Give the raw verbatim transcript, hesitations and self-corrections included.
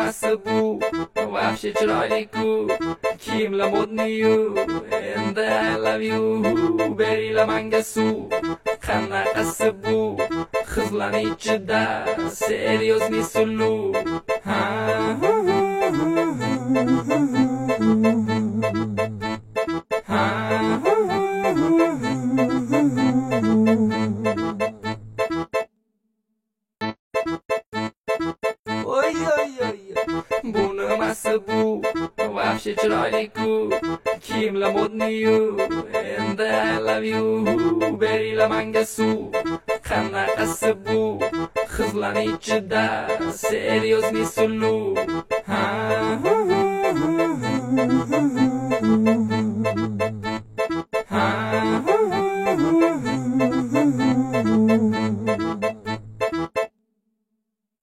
nimasi bu vahshiy chiroyli-ku, kiyimlar modniyu, endi I love you, beringlar menga suv. Qanaqasi bu qizlarning ichida серьезный suluv. Ha Oy oy oy, bu nimasi bu vahshiy chiroyli-ku, kiyimlar modniyu, endi I love you, beringlar menga suv. Qanaqasi bu qizlarning ichida серьезный suluv. Ha